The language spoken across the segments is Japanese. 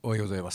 おはようございます。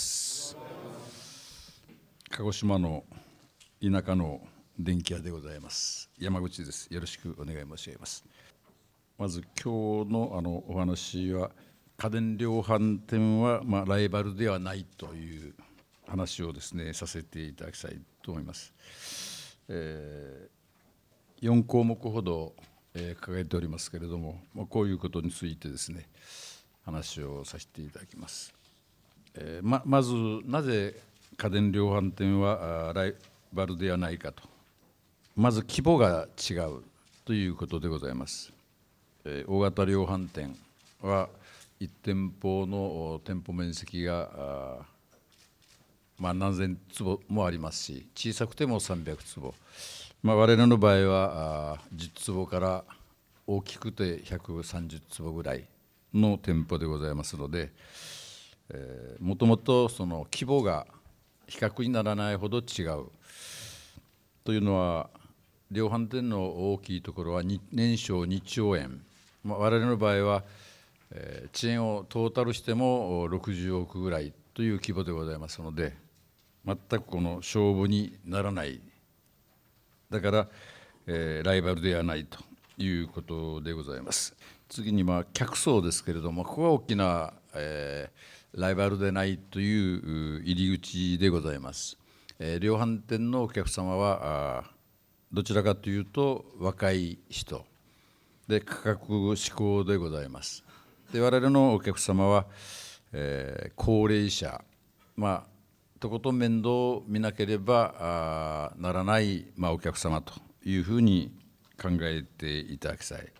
鹿児島の田舎の電気屋でございます。山口です。よろしくお願い申し上げます。まず今日のお話は、家電量販店はライバルではないという話をですねさせていただきたいと思います。4項目ほど掲げておりますけれども、こういうことについてですね話をさせていただきます。まずなぜ家電量販店はライバルではないかと、まず規模が違うということでございます。大型量販店は1店舗の店舗面積が何千坪もありますし、小さくても300坪、我々の場合は10坪から大きくて130坪ぐらいの店舗でございますので、もともとその規模が比較にならないほど違うというのは、量販店の大きいところは年商2兆円、我々の場合は遅延をトータルしても60億ぐらいという規模でございますので、全くこの勝負にならない、だから、ライバルではないということでございます。次に客層ですけれども、ここが大きな、ライバルでないという入り口でございます。量販店のお客様はどちらかというと若い人で、価格志向でございます。で、我々のお客様は、高齢者、とことん面倒を見なければならない、お客様というふうに考えていただきたい。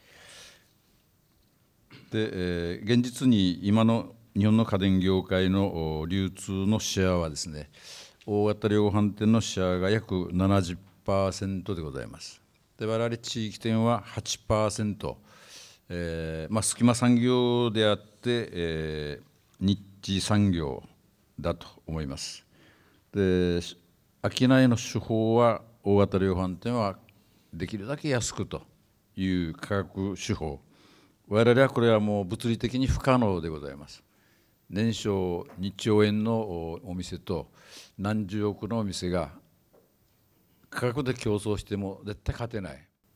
で、現実に今の日本の家電業界の流通のシェアはですね、大型量販店のシェアが約 70% でございます。で、我々地域店は 8%、隙間産業であって、ニッチ産業だと思います。で、商いの手法は大型量販店はできるだけ安くという価格手法、我々はこれはもう物理的に不可能でございます。年商2兆円のお店と何十億のお店が価格で競争しても絶対勝てない。